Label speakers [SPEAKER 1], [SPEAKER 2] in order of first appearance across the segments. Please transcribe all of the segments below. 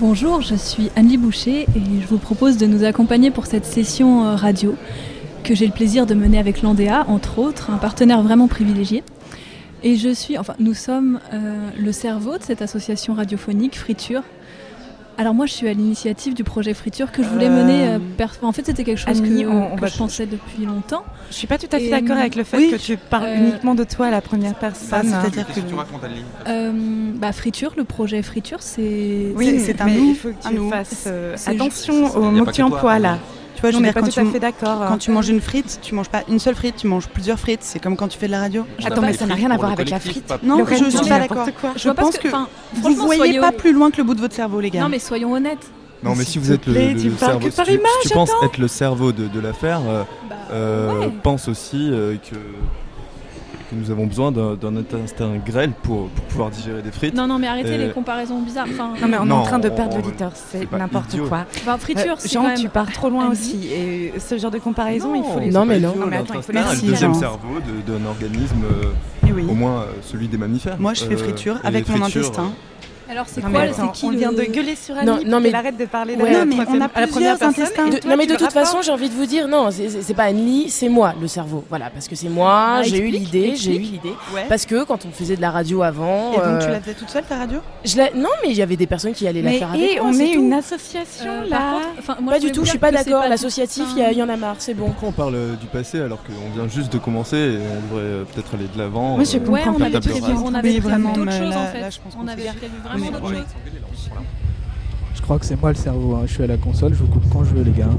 [SPEAKER 1] Bonjour, je suis Anne-Lie Boucher et je vous propose de nous accompagner pour cette session radio que j'ai le plaisir de mener avec l'Andéa, entre autres, un partenaire vraiment privilégié. Et nous sommes le cerveau de cette association radiophonique Friture. Alors moi je suis à l'initiative du projet Friture que je voulais mener, en fait c'était quelque chose
[SPEAKER 2] Annie,
[SPEAKER 1] que je pensais depuis longtemps.
[SPEAKER 2] Je suis pas tout à fait d'accord avec le fait que tu parles uniquement de toi à la première personne.
[SPEAKER 3] C'est-à-dire que tu racontes Annie.
[SPEAKER 1] Friture, le projet Friture c'est...
[SPEAKER 2] Oui,
[SPEAKER 3] c'est un
[SPEAKER 2] mais
[SPEAKER 3] nous.
[SPEAKER 2] il faut que tu fasses attention aux mots que tu emploies là.
[SPEAKER 3] Tu vois,
[SPEAKER 2] on n'est pas tout à fait d'accord.
[SPEAKER 3] Quand tu manges une frite, tu manges pas une seule frite, tu manges plusieurs frites. C'est comme quand tu fais de la radio.
[SPEAKER 2] Attends, mais ça n'a rien à voir avec la frite.
[SPEAKER 3] Non, je suis pas d'accord.
[SPEAKER 1] Je
[SPEAKER 3] pense que vous voyez pas plus loin que le bout de votre cerveau, les gars.
[SPEAKER 1] Non, mais soyons honnêtes.
[SPEAKER 4] Non, mais si vous êtes le cerveau, si tu penses être le cerveau de l'affaire, pense aussi que nous avons besoin d'un instinct grêle pour pouvoir digérer des frites.
[SPEAKER 1] Non, mais arrêtez les comparaisons bizarres.
[SPEAKER 2] Non, mais on est en train de perdre l'auditeur, c'est n'importe quoi.
[SPEAKER 1] Friture, c'est
[SPEAKER 2] Jean,
[SPEAKER 1] quand même...
[SPEAKER 2] tu pars trop loin aussi. Et ce genre de comparaison, il faut les...
[SPEAKER 4] Non,
[SPEAKER 2] mais
[SPEAKER 4] attends, il faut le deuxième cerveau d'un organisme, au moins celui des mammifères.
[SPEAKER 3] Moi, je fais friture avec mon intestin.
[SPEAKER 1] Alors c'est
[SPEAKER 2] on vient de gueuler sur Annie pour qu'elle arrête de parler
[SPEAKER 3] mais on a plusieurs intestins.
[SPEAKER 5] Non mais de toute façon j'ai envie de vous dire non, c'est pas Annie, c'est moi le cerveau. Voilà, parce que c'est moi, j'ai eu l'idée. Parce que quand on faisait de la radio avant...
[SPEAKER 3] Et donc tu la faisais toute seule ta radio ?
[SPEAKER 5] Non mais il y avait des personnes qui allaient la faire avec moi.
[SPEAKER 2] On est une association là.
[SPEAKER 5] Pas du tout, je suis pas d'accord, l'associatif il y en a marre, c'est bon.
[SPEAKER 4] Pourquoi on parle du passé alors qu'on vient juste de commencer et on devrait peut-être aller de l'avant?
[SPEAKER 2] Moi je comprends pas.
[SPEAKER 1] On avait prévu d'autres choses en fait. On avait prévu vraiment d'autres choses.
[SPEAKER 6] Je crois que c'est moi le cerveau, hein. Je suis à la console, je vous coupe quand je veux les gars.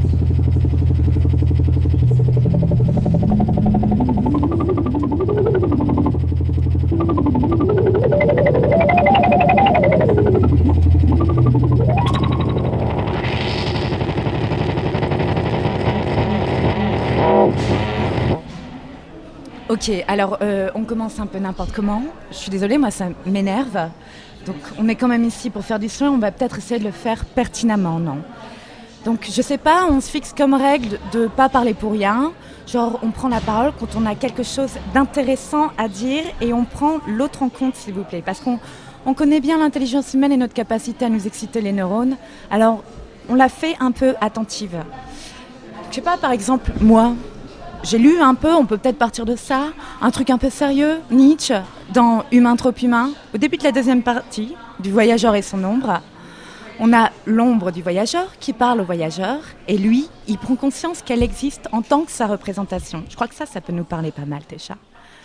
[SPEAKER 2] Ok, alors on commence un peu n'importe comment. Je suis désolée, moi ça m'énerve. Donc on est quand même ici pour faire du son, on va peut-être essayer de le faire pertinemment, non ? Donc je sais pas, on se fixe comme règle de pas parler pour rien. Genre on prend la parole quand on a quelque chose d'intéressant à dire et on prend l'autre en compte s'il vous plaît. Parce qu'on connaît bien l'intelligence humaine et notre capacité à nous exciter les neurones. Alors on la fait un peu attentive. Je sais pas, par exemple, moi... J'ai lu un peu, on peut peut-être partir de ça, un truc un peu sérieux, Nietzsche, dans Humain trop humain, au début de la deuxième partie, du voyageur et son ombre. On a l'ombre du voyageur qui parle au voyageur, et lui, il prend conscience qu'elle existe en tant que sa représentation. Je crois que ça peut nous parler pas mal, Técha.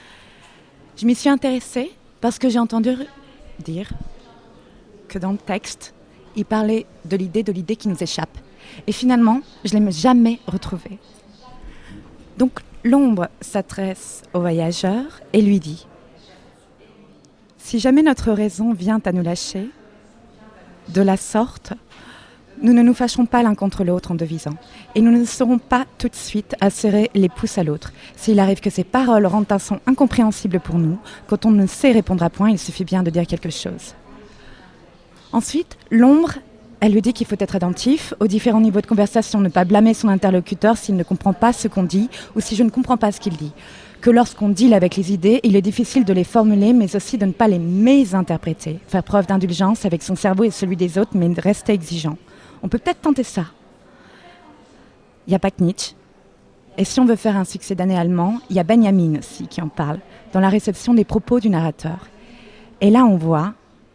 [SPEAKER 2] Je m'y suis intéressée parce que j'ai entendu dire que dans le texte, il parlait de l'idée qui nous échappe. Et finalement, je ne l'ai jamais retrouvée. Donc l'ombre s'adresse au voyageur et lui dit « Si jamais notre raison vient à nous lâcher, de la sorte, nous ne nous fâcherons pas l'un contre l'autre en devisant, et nous ne serons pas tout de suite à serrer les pouces à l'autre. S'il arrive que ces paroles rendent un son incompréhensible pour nous, quand on ne sait répondre à point, il suffit bien de dire quelque chose. » Ensuite, l'ombre... Elle lui dit qu'il faut être attentif aux différents niveaux de conversation, ne pas blâmer son interlocuteur s'il ne comprend pas ce qu'on dit ou si je ne comprends pas ce qu'il dit. Que lorsqu'on deal avec les idées, il est difficile de les formuler, mais aussi de ne pas les mésinterpréter. Faire preuve d'indulgence avec son cerveau et celui des autres, mais rester exigeant. On peut peut-être tenter ça. Il n'y a pas que Nietzsche. Et si on veut faire un succès d'année allemand, il y a Benjamin aussi qui en parle, dans la réception des propos du narrateur. Et là, on voit...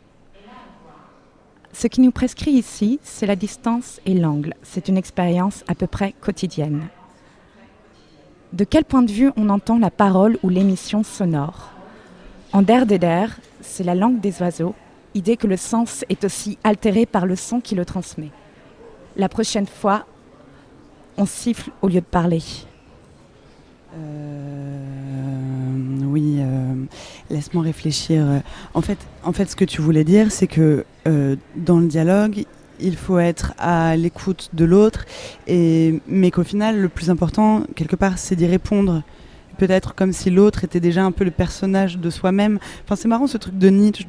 [SPEAKER 2] Ce qui nous prescrit ici, c'est la distance et l'angle. C'est une expérience à peu près quotidienne. De quel point de vue on entend la parole ou l'émission sonore ? En Der des Der, c'est la langue des oiseaux, idée que le sens est aussi altéré par le son qui le transmet. La prochaine fois, on siffle au lieu de parler.
[SPEAKER 3] Oui, laisse-moi réfléchir. En fait, ce que tu voulais dire, c'est que dans le dialogue, il faut être à l'écoute de l'autre, mais qu'au final, le plus important, quelque part, c'est d'y répondre. Peut-être comme si l'autre était déjà un peu le personnage de soi-même. Enfin, c'est marrant ce truc de Nietzsche,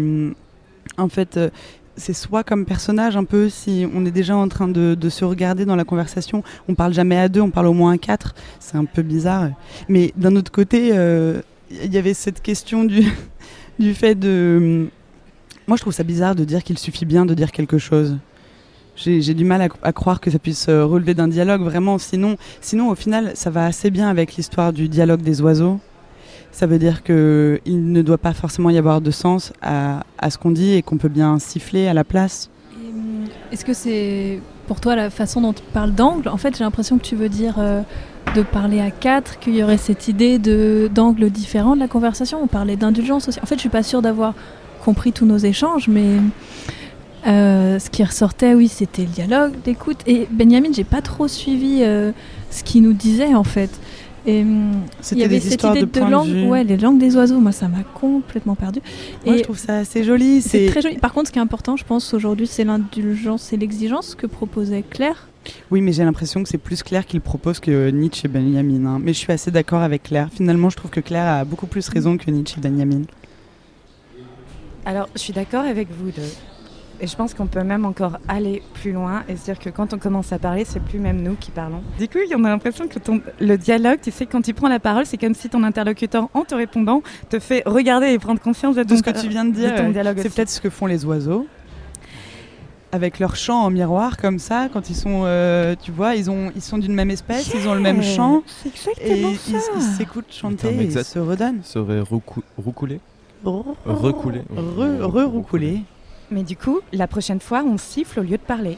[SPEAKER 3] c'est soi comme personnage un peu, si on est déjà en train de se regarder dans la conversation. On parle jamais à deux, on parle au moins à quatre. C'est un peu bizarre. Mais d'un autre côté, il y avait cette question du fait de... Moi, je trouve ça bizarre de dire qu'il suffit bien de dire quelque chose. J'ai du mal à croire que ça puisse relever d'un dialogue, vraiment. Sinon, au final, ça va assez bien avec l'histoire du dialogue des oiseaux. Ça veut dire qu'il ne doit pas forcément y avoir de sens à ce qu'on dit et qu'on peut bien siffler à la place.
[SPEAKER 1] Est-ce que c'est pour toi la façon dont tu parles d'angle ? En fait, j'ai l'impression que tu veux dire de parler à quatre, qu'il y aurait cette idée d'angle différent de la conversation. On parlait d'indulgence aussi. En fait, je suis pas sûre d'avoir compris tous nos échanges, mais ce qui ressortait, oui, c'était le dialogue, l'écoute. Et Benjamin, j'ai pas trop suivi ce qu'il nous disait en fait. Et il y avait cette idée de langue, ouais, les langues des oiseaux. Moi, ça m'a complètement perdue.
[SPEAKER 3] Moi, je trouve ça assez joli.
[SPEAKER 1] C'est très joli. Par contre, ce qui est important, je pense, aujourd'hui, c'est l'indulgence et l'exigence que proposait Claire.
[SPEAKER 3] Oui, mais j'ai l'impression que c'est plus Claire qui le propose que Nietzsche et Benjamin. Hein. Mais je suis assez d'accord avec Claire. Finalement, je trouve que Claire a beaucoup plus raison que Nietzsche et Benjamin.
[SPEAKER 2] Alors, je suis d'accord avec vous deux. Et je pense qu'on peut même encore aller plus loin et se dire que quand on commence à parler, c'est plus même nous qui parlons. Du coup, on a l'impression que le dialogue, tu sais, quand tu prends la parole, c'est comme si ton interlocuteur, en te répondant, te fait regarder et prendre conscience de
[SPEAKER 3] ce que tu viens de dire. C'est peut-être ce que font les oiseaux. Avec leur chant en miroir, comme ça, quand ils sont, tu vois, ils sont d'une même espèce, ils ont le même chant.
[SPEAKER 2] C'est exactement ça.
[SPEAKER 3] Ils s'écoutent chanter et ils se redonnent.
[SPEAKER 4] Serait roucoulé. Recoulé.
[SPEAKER 3] Re-roucoulé.
[SPEAKER 2] Mais du coup, la prochaine fois, on siffle au lieu de parler.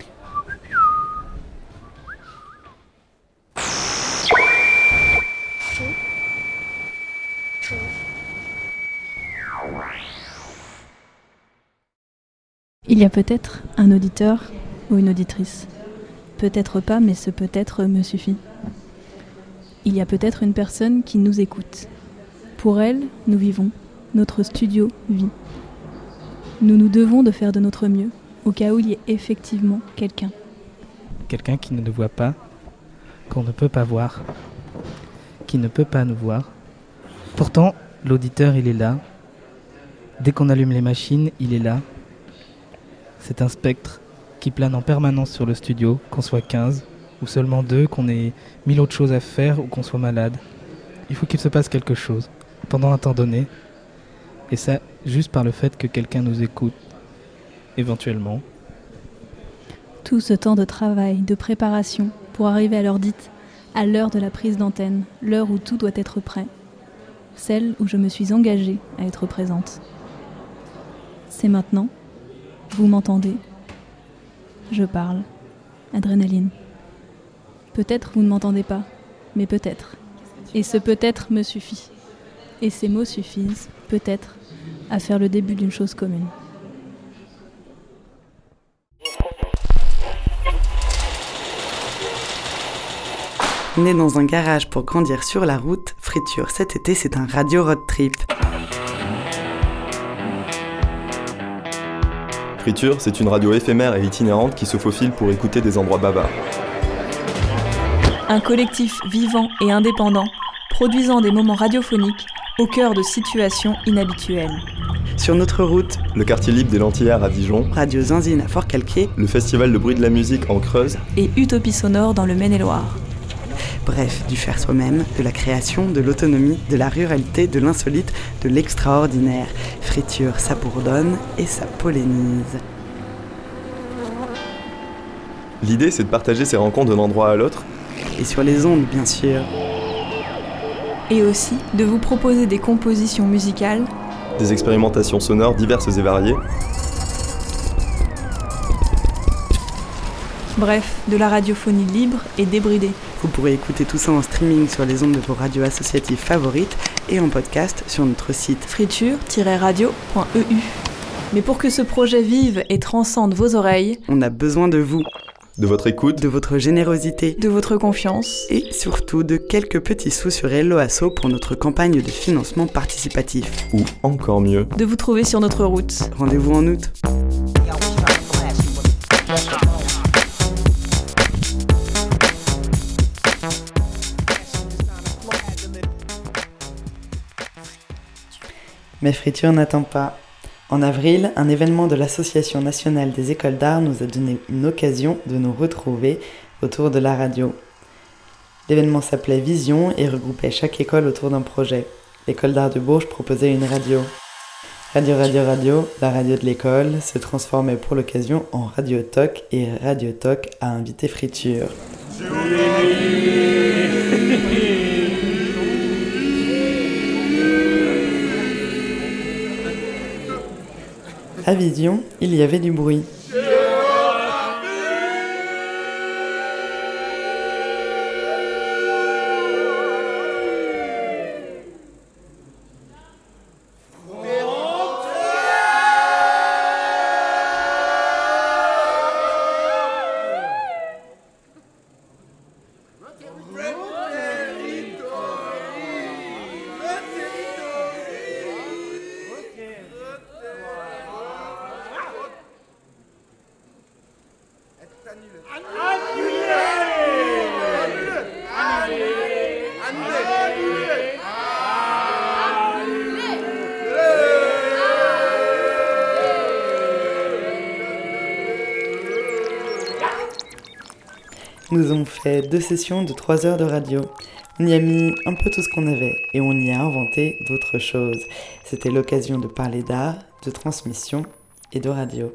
[SPEAKER 1] Il y a peut-être un auditeur ou une auditrice. Peut-être pas, mais ce peut-être me suffit. Il y a peut-être une personne qui nous écoute. Pour elle, nous vivons. Notre studio vit. Nous nous devons de faire de notre mieux, au cas où il y ait effectivement quelqu'un.
[SPEAKER 6] Quelqu'un qui ne nous voit pas, qu'on ne peut pas voir, qui ne peut pas nous voir. Pourtant, l'auditeur, il est là. Dès qu'on allume les machines, il est là. C'est un spectre qui plane en permanence sur le studio, qu'on soit 15 ou seulement 2, qu'on ait 1000 autres choses à faire ou qu'on soit malade. Il faut qu'il se passe quelque chose, pendant un temps donné. Et ça, juste par le fait que quelqu'un nous écoute, éventuellement.
[SPEAKER 1] Tout ce temps de travail, de préparation, pour arriver à l'heure dite, à l'heure de la prise d'antenne, l'heure où tout doit être prêt. Celle où je me suis engagée à être présente. C'est maintenant. Vous m'entendez ? Je parle. Adrénaline. Peut-être vous ne m'entendez pas, mais peut-être. Et ce peut-être me suffit. Et ces mots suffisent, peut-être, à faire le début d'une chose commune.
[SPEAKER 3] Né dans un garage pour grandir sur la route, Friture cet été, c'est un radio road trip.
[SPEAKER 4] Friture, c'est une radio éphémère et itinérante qui se faufile pour écouter des endroits bavards.
[SPEAKER 1] Un collectif vivant et indépendant, produisant des moments radiophoniques au cœur de situations inhabituelles.
[SPEAKER 3] Sur notre route,
[SPEAKER 4] le quartier libre des Lentillères à Dijon,
[SPEAKER 3] Radio Zinzine à Fort-Calquier,
[SPEAKER 4] le festival de bruit de la musique en Creuse
[SPEAKER 1] et Utopie sonore dans le Maine-et-Loire.
[SPEAKER 3] Bref, du faire soi-même, de la création, de l'autonomie, de la ruralité, de l'insolite, de l'extraordinaire. Friture, ça bourdonne et ça pollinise.
[SPEAKER 4] L'idée, c'est de partager ces rencontres d'un endroit à l'autre.
[SPEAKER 3] Et sur les ondes, bien sûr.
[SPEAKER 1] Et aussi de vous proposer des compositions musicales,
[SPEAKER 4] des expérimentations sonores diverses et variées.
[SPEAKER 1] Bref, de la radiophonie libre et débridée.
[SPEAKER 3] Vous pourrez écouter tout ça en streaming sur les ondes de vos radios associatives favorites et en podcast sur notre site
[SPEAKER 1] friture-radio.eu. Mais pour que ce projet vive et transcende vos oreilles,
[SPEAKER 3] on a besoin de vous.
[SPEAKER 4] De votre écoute,
[SPEAKER 3] de votre générosité,
[SPEAKER 1] de votre confiance
[SPEAKER 3] et surtout de quelques petits sous sur Hello Asso pour notre campagne de financement participatif.
[SPEAKER 4] Ou encore mieux,
[SPEAKER 1] de vous trouver sur notre route.
[SPEAKER 3] Rendez-vous en août. Mais Friture n'attend pas. En avril, un événement de l'Association nationale des écoles d'art nous a donné une occasion de nous retrouver autour de la radio. L'événement s'appelait Vision et regroupait chaque école autour d'un projet. L'école d'art de Bourges proposait une radio. Radio, la radio de l'école, se transformait pour l'occasion en Radio Talk et Radio Talk a invité Friture. À Vision, il y avait du bruit. Nous avons fait 2 sessions de 3 heures de radio. On y a mis un peu tout ce qu'on avait et on y a inventé d'autres choses. C'était l'occasion de parler d'art, de transmission et de radio.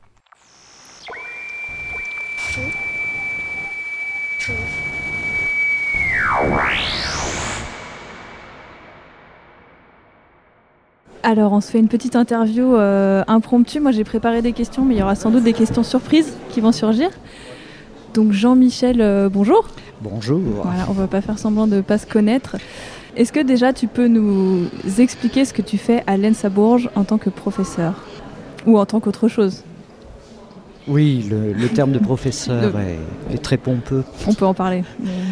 [SPEAKER 1] Alors, on se fait une petite interview impromptue. Moi, j'ai préparé des questions, mais il y aura sans doute des questions surprises qui vont surgir. Donc, Jean-Michel, bonjour.
[SPEAKER 7] Bonjour.
[SPEAKER 1] Voilà, on va pas faire semblant de ne pas se connaître. Est-ce que déjà, tu peux nous expliquer ce que tu fais à l'ENS à Bourges en tant que professeur ou en tant qu'autre chose?
[SPEAKER 7] Oui, le terme de professeur est très pompeux.
[SPEAKER 1] On peut en parler.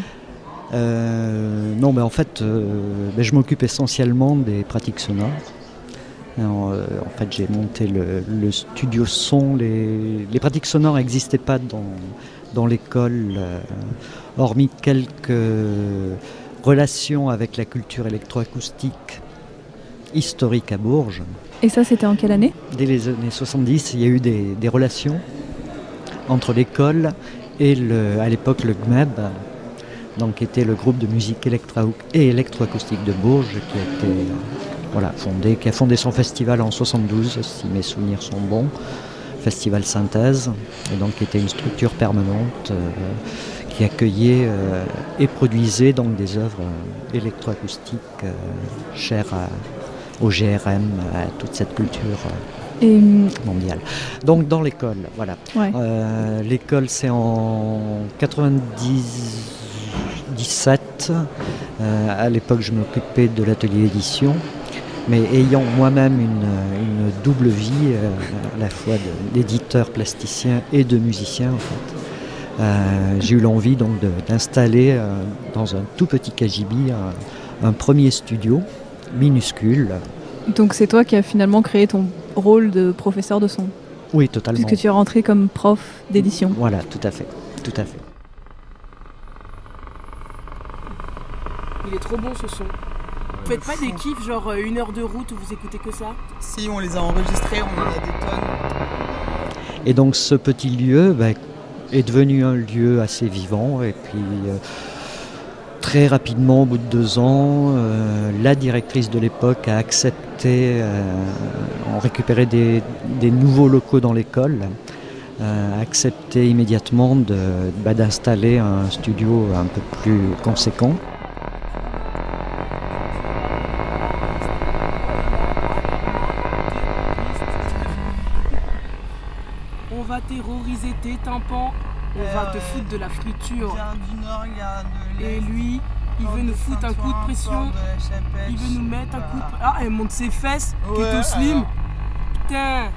[SPEAKER 7] Non, mais en fait, je m'occupe essentiellement des pratiques sonores. En fait, j'ai monté le studio son. Les pratiques sonores n'existaient pas dans l'école, hormis quelques relations avec la culture électroacoustique historique à Bourges.
[SPEAKER 1] Et ça, c'était en quelle année?
[SPEAKER 7] Dès les années 70, il y a eu des relations entre l'école et à l'époque le GMEB, donc qui était le groupe de musique électroacoustique de Bourges, qui a fondé son festival en 72, si mes souvenirs sont bons, Festival Synthèse, et donc qui était une structure permanente qui accueillait et produisait donc des œuvres électroacoustiques chères au GRM, à toute cette culture mondiale. Donc dans l'école, voilà. Ouais. L'école, c'est en 97. À l'époque, je m'occupais de l'atelier édition. Mais ayant moi-même une double vie, à la fois d'éditeur plasticien et de musicien, en fait, j'ai eu l'envie donc d'installer dans un tout petit cagibi un premier studio minuscule.
[SPEAKER 1] Donc c'est toi qui as finalement créé ton rôle de professeur de son?
[SPEAKER 7] Oui, totalement.
[SPEAKER 1] Puisque tu es rentré comme prof d'édition.
[SPEAKER 7] Voilà, tout à fait.
[SPEAKER 5] Il est trop bon ce son. Vous faites pas des kiffs, genre 1 heure de route où vous écoutez que ça?
[SPEAKER 3] Si, on les a enregistrés, on en a des tonnes.
[SPEAKER 7] Et donc ce petit lieu est devenu un lieu assez vivant. Et puis très rapidement, au bout de 2 ans, la directrice de l'époque a accepté, en récupérer des nouveaux locaux dans l'école, a accepté immédiatement d'installer un studio un peu plus conséquent.
[SPEAKER 5] Terroriser tes tympans, on va te foutre de la friture. Et lui, il veut nous foutre un coup de pression. Il veut nous mettre un coup de... Ah, elle monte ses fesses, keto slim. Putain.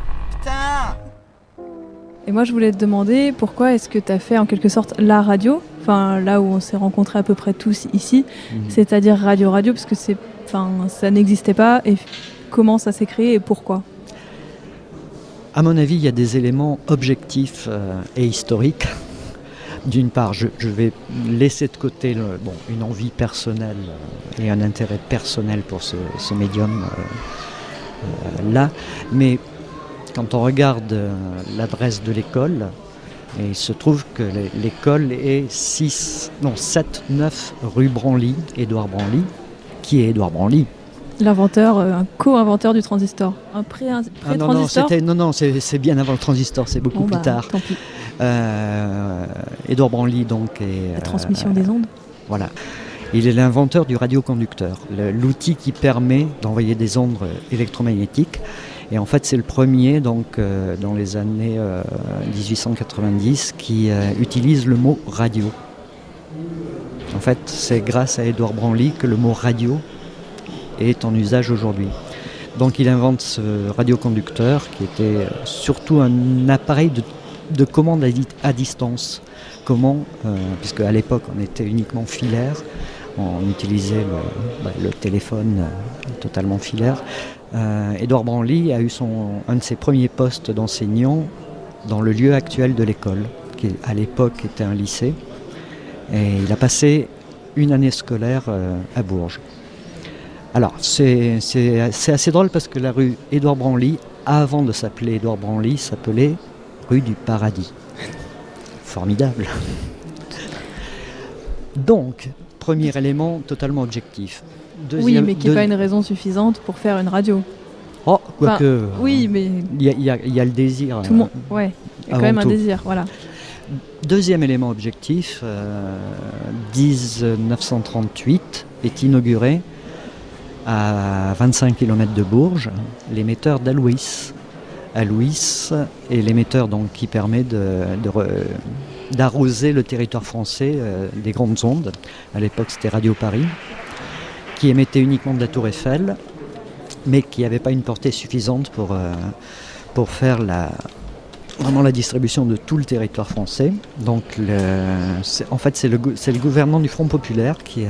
[SPEAKER 1] Et moi, je voulais te demander pourquoi est-ce que tu as fait en quelque sorte la radio, enfin là où on s'est rencontrés à peu près tous ici, c'est-à-dire radio, parce que ça n'existait pas, et comment ça s'est créé et pourquoi?
[SPEAKER 7] À mon avis, il y a des éléments objectifs et historiques. D'une part, je vais laisser de côté une envie personnelle et un intérêt personnel pour ce médium là, mais quand on regarde l'adresse de l'école, il se trouve que l'école est 7-9 rue Branly, Édouard Branly. Qui est Édouard Branly?
[SPEAKER 1] L'inventeur, un co-inventeur du transistor. Un pré-transistor.
[SPEAKER 7] Non, c'est bien avant le transistor, c'est beaucoup plus tard.
[SPEAKER 1] Tant pis.
[SPEAKER 7] Édouard Branly, donc.
[SPEAKER 1] La transmission des ondes.
[SPEAKER 7] Voilà. Il est l'inventeur du radioconducteur, l'outil qui permet d'envoyer des ondes électromagnétiques. Et en fait, c'est le premier, donc, dans les années 1890, qui utilise le mot radio. En fait, c'est grâce à Édouard Branly que le mot radio est en usage aujourd'hui. Donc, il invente ce radioconducteur qui était surtout un appareil de commande à distance. Puisque à l'époque, on était uniquement filaire. On utilisait le téléphone totalement filaire. Édouard Branly a eu un de ses premiers postes d'enseignant dans le lieu actuel de l'école, qui à l'époque était un lycée. Et il a passé une année scolaire à Bourges. Alors, c'est assez drôle parce que la rue Édouard Branly, avant de s'appeler Édouard Branly, s'appelait rue du Paradis. Formidable. Donc, premier élément totalement objectif.
[SPEAKER 1] Oui, mais qui n'est pas une raison suffisante pour faire une radio.
[SPEAKER 7] Oh, quoique.
[SPEAKER 1] Oui, mais.
[SPEAKER 7] Il y a le désir.
[SPEAKER 1] Tout le monde. Ouais, il y a quand même un désir, voilà.
[SPEAKER 7] Deuxième élément objectif, 1938 est inauguré à 25 km de Bourges l'émetteur d'Alouis. Alouis est l'émetteur donc, qui permet d'arroser le territoire français des grandes ondes. À l'époque, c'était Radio Paris, qui émettait uniquement de la Tour Eiffel, mais qui n'avait pas une portée suffisante pour faire vraiment la distribution de tout le territoire français. Donc, en fait, c'est le gouvernement du Front populaire qui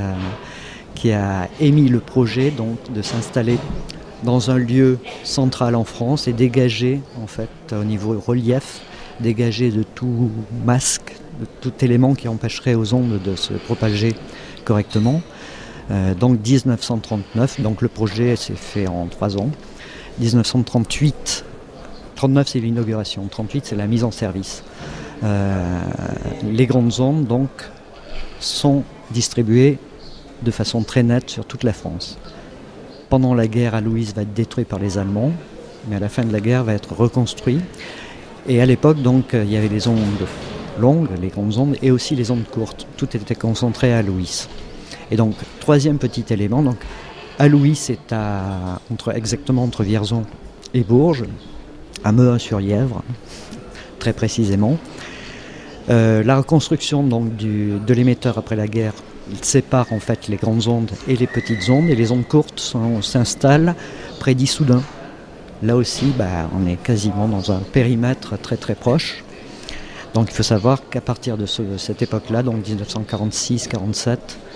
[SPEAKER 7] a émis le projet donc, de s'installer dans un lieu central en France et dégager, en fait, au niveau relief, dégager de tout masque, de tout élément qui empêcherait aux ondes de se propager correctement. Donc 1939, donc le projet s'est fait en 3 ans. 1938, 39 c'est l'inauguration, 38 c'est la mise en service. Les grandes ondes donc sont distribuées de façon très nette sur toute la France. Pendant la guerre, Alouis va être détruit par les Allemands, mais à la fin de la guerre va être reconstruit. Et à l'époque, donc, il y avait les ondes longues, les grandes ondes, et aussi les ondes courtes. Tout était concentré à Alouis. Et donc, troisième petit élément, donc, Alouis est exactement entre Vierzon et Bourges, à Mehun-sur-Yèvre, très précisément. La reconstruction donc, de l'émetteur après la guerre, il sépare en fait les grandes ondes et les petites ondes, et les ondes courtes s'installent près d'Issoudun. Là aussi, on est quasiment dans un périmètre très très proche. Donc il faut savoir qu'à partir de cette époque-là, donc 1946-47,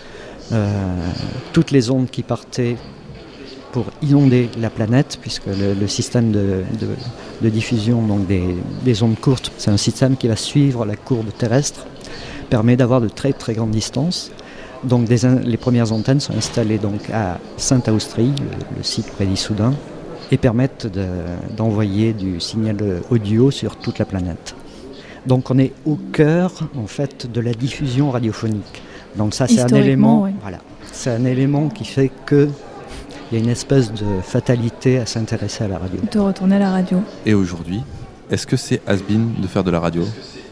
[SPEAKER 7] toutes les ondes qui partaient pour inonder la planète, puisque le système de diffusion donc des ondes courtes, c'est un système qui va suivre la courbe terrestre, permet d'avoir de très très grandes distances. Donc les premières antennes sont installées donc à Sainte-Austrie, le site près d'Issoudun, et permettent d'envoyer du signal audio sur toute la planète. Donc on est au cœur en fait de la diffusion radiophonique. Donc ça c'est un élément, ouais. Voilà, c'est un élément qui fait que il y a une espèce de fatalité à s'intéresser à la radio.
[SPEAKER 1] De retourner à la radio.
[SPEAKER 4] Et aujourd'hui, est-ce que c'est has-been de faire de la radio ?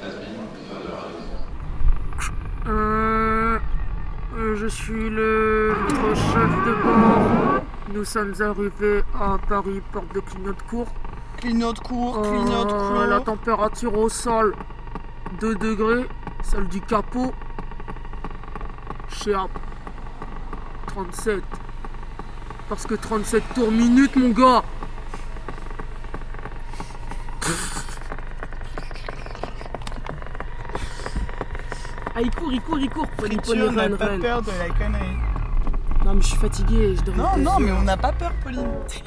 [SPEAKER 5] Je suis le chef de bord. Nous sommes arrivés à Paris, porte de Clignotcourt.
[SPEAKER 8] Clignotcourt.
[SPEAKER 5] La température au sol, 2 degrés. Celle du capot, chez 37. Parce que 37 tours minute, mon gars. Ah, il court.
[SPEAKER 8] Pauline, on n'a pas peur de la connerie.
[SPEAKER 5] Non, mais je suis fatigué, je devrais.
[SPEAKER 8] Non, mais on n'a pas peur, Pauline.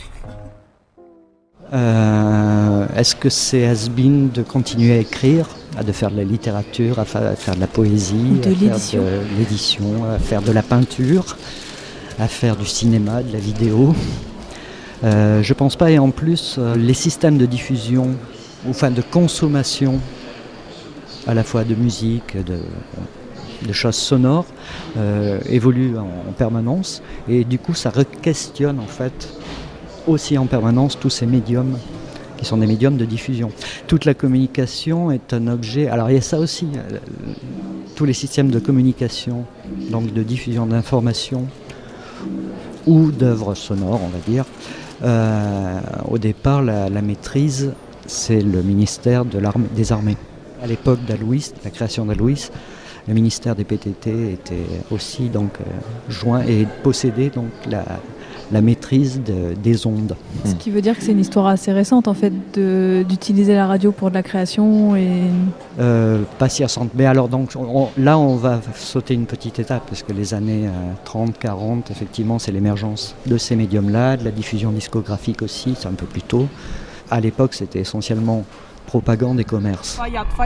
[SPEAKER 7] Est-ce que c'est has-been de continuer à écrire, de faire de la littérature, à faire de la poésie, à faire de l'édition, à faire de la peinture, à faire du cinéma, de la vidéo? Je pense pas, et en plus, les systèmes de diffusion, enfin de consommation, à la fois de musique, de choses sonores évolue en permanence, et du coup ça re-questionne en fait aussi en permanence tous ces médiums qui sont des médiums de diffusion. Toute la communication est un objet, alors il y a ça aussi, tous les systèmes de communication, donc de diffusion d'informations ou d'œuvres sonores, on va dire. Au départ, la maîtrise, c'est le ministère des Armées. À l'époque d'Aloïs, la création d'Aloïs, le ministère des PTT était aussi donc joint et possédait donc la maîtrise des ondes.
[SPEAKER 1] Ce qui veut dire que c'est une histoire assez récente en fait d'utiliser la radio pour de la création et...
[SPEAKER 7] Pas si récente, mais alors donc là on va sauter une petite étape parce que les années 30-40 effectivement c'est l'émergence de ces médiums-là, de la diffusion discographique aussi, c'est un peu plus tôt. À l'époque c'était essentiellement propagande et commerce.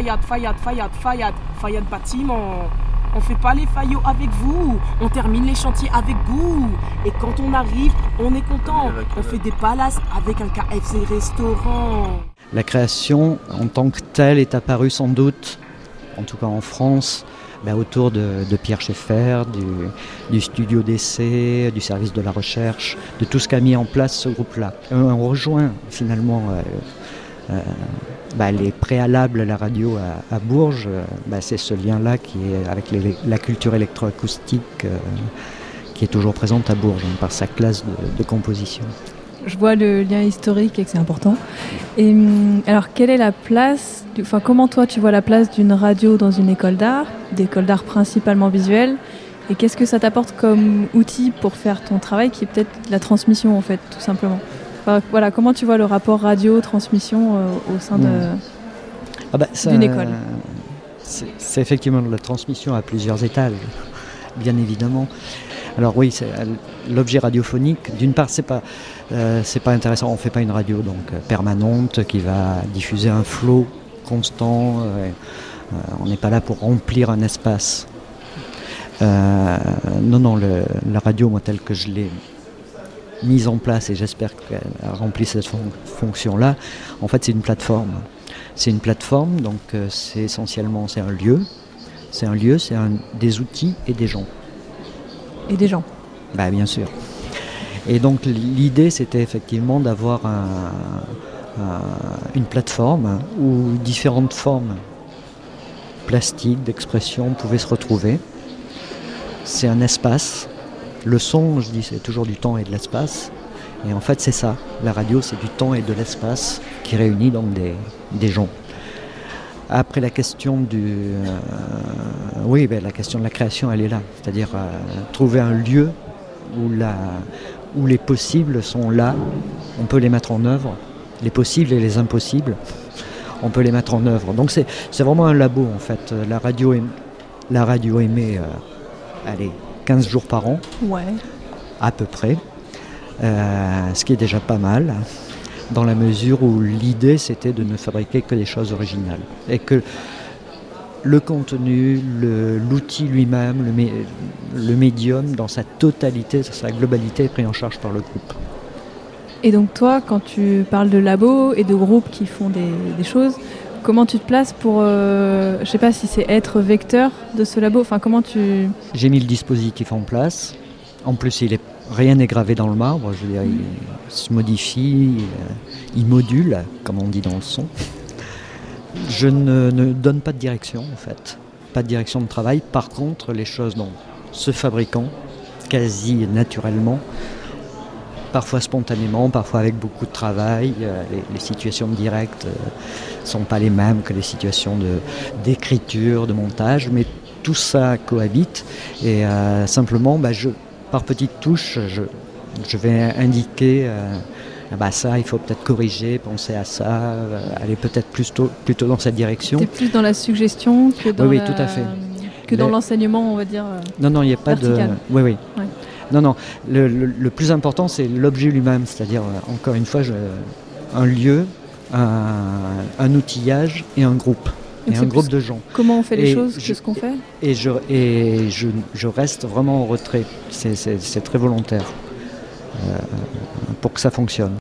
[SPEAKER 5] Fayad bâtiment. On fait pas les faillots avec vous, on termine les chantiers avec goût. Et quand on arrive, on est content. On fait des palaces avec un KFC restaurant.
[SPEAKER 7] La création en tant que telle est apparue sans doute, en tout cas en France, autour de Pierre Schaeffer, du studio d'essai, du service de la recherche, de tout ce qu'a mis en place ce groupe-là. On rejoint finalement les préalables à la radio à Bourges, c'est ce lien-là qui est avec la culture électroacoustique qui est toujours présente à Bourges par sa classe de composition.
[SPEAKER 1] Je vois le lien historique et que c'est important. Et alors, quelle est la place, comment toi tu vois la place d'une radio dans une école d'art, d'école d'art principalement visuelle, et qu'est-ce que ça t'apporte comme outil pour faire ton travail qui est peut-être la transmission en fait, tout simplement. Voilà, comment tu vois le rapport radio-transmission au sein d'une école?
[SPEAKER 7] C'est effectivement de la transmission à plusieurs étages, bien évidemment. Alors oui, l'objet radiophonique, d'une part, c'est pas intéressant. On ne fait pas une radio permanente qui va diffuser un flot constant. On n'est pas là pour remplir un espace. Non, la radio, moi, telle que je l'ai mise en place, et j'espère qu'elle a rempli cette fonction-là, en fait c'est une plateforme. C'est une plateforme, donc c'est essentiellement un lieu, c'est des outils et des gens.
[SPEAKER 1] Et des gens.
[SPEAKER 7] Bien sûr. Et donc l'idée c'était effectivement d'avoir une plateforme où différentes formes plastiques, d'expression pouvaient se retrouver. C'est un espace. Le son, je dis, c'est toujours du temps et de l'espace. Et en fait, c'est ça. La radio, c'est du temps et de l'espace qui réunit donc des gens. Après, la question la question de la création, elle est là. C'est-à-dire trouver un lieu où les possibles sont là. On peut les mettre en œuvre. Les possibles et les impossibles, on peut les mettre en œuvre. Donc, c'est vraiment un labo, en fait. La radio émet, 15 jours par an,
[SPEAKER 1] ouais.
[SPEAKER 7] À peu près, ce qui est déjà pas mal, dans la mesure où l'idée c'était de ne fabriquer que des choses originales et que le contenu, l'outil lui-même, le médium dans sa totalité, sa globalité est pris en charge par le groupe.
[SPEAKER 1] Et donc toi, quand tu parles de labos et de groupes qui font des choses, comment tu te places pour, je sais pas si c'est être vecteur de ce labo, comment tu...
[SPEAKER 7] J'ai mis le dispositif en place. En plus, rien n'est gravé dans le marbre. Je veux dire, il se modifie, il module, comme on dit dans le son. Je ne donne pas de direction, en fait. Pas de direction de travail. Par contre, les choses se fabriquant quasi naturellement, parfois spontanément, parfois avec beaucoup de travail. Les situations directes ne sont pas les mêmes que les situations d'écriture, de montage, mais tout ça cohabite. Et simplement, par petites touches, je vais indiquer ça, il faut peut-être corriger, penser à ça, aller peut-être plutôt dans cette direction.
[SPEAKER 1] C'est plus dans la suggestion que dans,
[SPEAKER 7] oui, tout à fait.
[SPEAKER 1] Dans l'enseignement, on va dire.
[SPEAKER 7] Non, il n'y a pas
[SPEAKER 1] vertical.
[SPEAKER 7] Oui. Ouais. Non, le plus important, c'est l'objet lui-même, c'est-à-dire, encore une fois, un lieu, un outillage et un groupe.
[SPEAKER 1] Donc
[SPEAKER 7] et un groupe de gens.
[SPEAKER 1] Comment on fait les choses, qu'est-ce qu'on fait ?
[SPEAKER 7] Et je reste vraiment en retrait, c'est très volontaire pour que ça fonctionne.